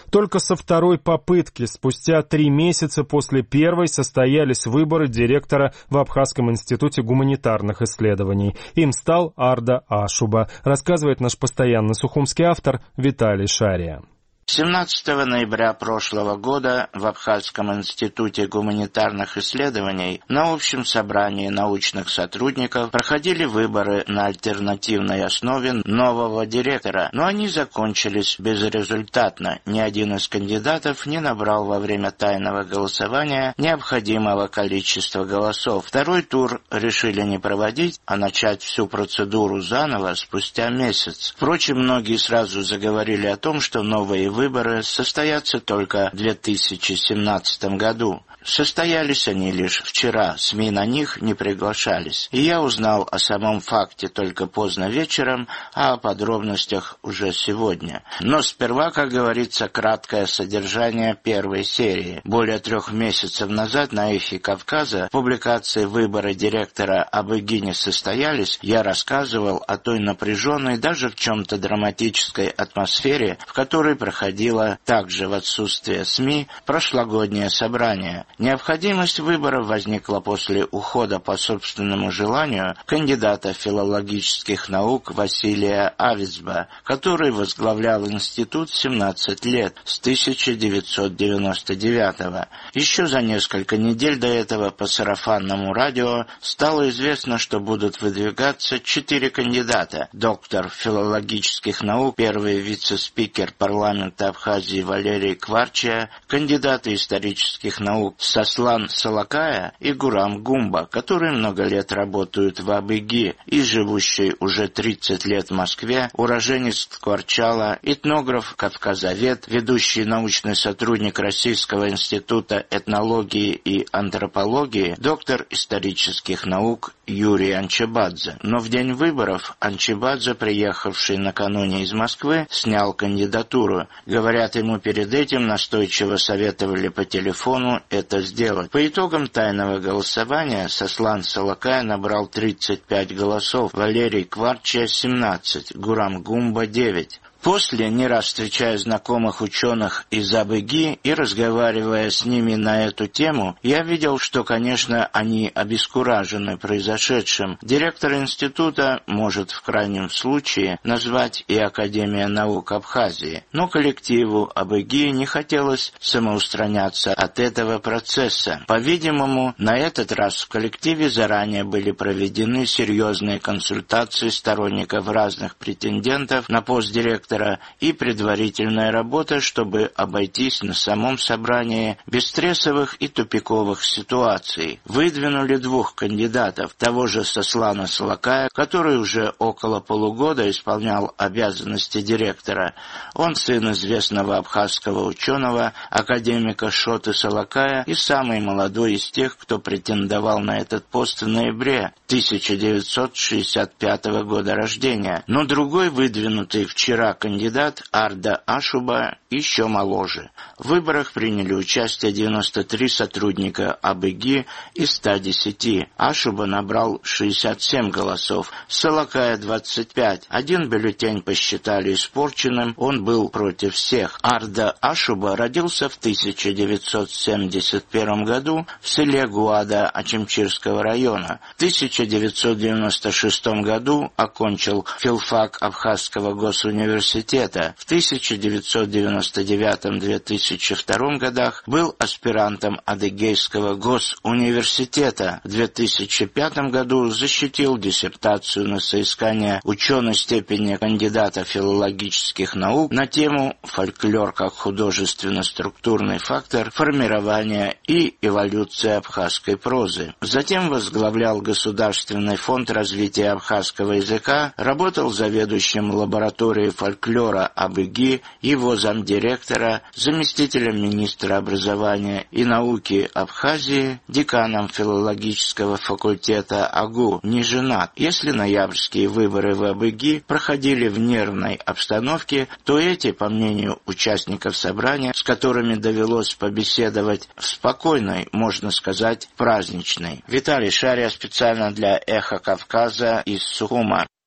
Только со второй попытки, спустя 3 месяца после первой, состоялись выборы директора в Абхазском институте гуманитарных исследований. Им стал Арда Ашуба, рассказывает наш постоянный сухумский автор Виталий Шария. 17 ноября прошлого года в Абхазском институте гуманитарных исследований на общем собрании научных сотрудников проходили выборы на альтернативной основе нового директора, но они закончились безрезультатно. Ни один из кандидатов не набрал во время тайного голосования необходимого количества голосов. Второй тур решили не проводить, а начать всю процедуру заново спустя месяц. Впрочем, многие сразу заговорили о том, что новые выборы состоятся только в 2017 году. Состоялись они лишь вчера, СМИ на них не приглашались. И я узнал о самом факте только поздно вечером, а о подробностях уже сегодня. Но сперва, как говорится, краткое содержание первой серии. Более 3 месяцев назад на «Эхе Кавказа» в публикации «Выборы директора АБГИ не состоялись» я рассказывал о той напряженной, даже в чем-то драматической атмосфере, в которой проходило также в отсутствие СМИ прошлогоднее собрание. Необходимость выборов возникла после ухода по собственному желанию кандидата филологических наук Василия Авицба, который возглавлял институт 17 лет, с 1999 Еще за несколько недель до этого по сарафанному радио стало известно, что будут выдвигаться 4 кандидата: доктор филологических наук, первый вице-спикер парламента Абхазии Валерий Кварчия, кандидаты исторических наук Сослан Салакая и Гурам Гумба, которые много лет работают в АБГИ, и живущий уже 30 лет в Москве, уроженец Ткварчала, этнограф, кавказовед, ведущий научный сотрудник Российского института этнологии и антропологии, доктор исторических наук Юрий Анчебадзе. Но в день выборов Анчебадзе, приехавший накануне из Москвы, снял кандидатуру. Говорят, ему перед этим настойчиво советовали по телефону это сделать. По итогам тайного голосования Сослан Салакай набрал 35 голосов, Валерий Кварчия 17, Гурам Гумба 9. После, не раз встречая знакомых ученых из АБГИ и разговаривая с ними на эту тему, я видел, что, конечно, они обескуражены произошедшим. Директор института может в крайнем случае назвать и Академия наук Абхазии, но коллективу АБГИ не хотелось самоустраняться от этого процесса. По-видимому, на этот раз в коллективе заранее были проведены серьезные консультации сторонников разных претендентов на пост директора и предварительная работа, чтобы обойтись на самом собрании без стрессовых и тупиковых ситуаций. Выдвинули 2 кандидатов, того же Сослана Салакая, который уже около полугода исполнял обязанности директора. Он сын известного абхазского ученого, академика Шоты Салакая, и самый молодой из тех, кто претендовал на этот пост в ноябре 1965 года рождения. Но другой, выдвинутый вчера кандидат, Арда Ашуба, еще моложе. В выборах приняли участие 93 сотрудника АБГИ из 110. Ашуба набрал 67 голосов, Салакая 25. Один бюллетень посчитали испорченным, он был против всех. Арда Ашуба родился в 1971 году в селе Гуада Ачимчирского района. В 1996 году окончил филфак Абхазского госуниверситета. В 1999-2002 годах был аспирантом Адыгейского госуниверситета. В 2005 году защитил диссертацию на соискание ученой степени кандидата филологических наук на тему «Фольклор как художественно-структурный фактор формирования и эволюции абхазской прозы». Затем возглавлял Государственный фонд развития абхазского языка, работал заведующим лабораторией фольклора АБГИ, его замдиректора, заместителем министра образования и науки Абхазии, деканом филологического факультета АГУ, не женат. Если ноябрьские выборы в АБГИ проходили в нервной обстановке, то эти, по мнению участников собрания, с которыми довелось побеседовать, в спокойной, можно сказать, праздничной. Виталий Шария специально для «Эхо Кавказа» из Сухума.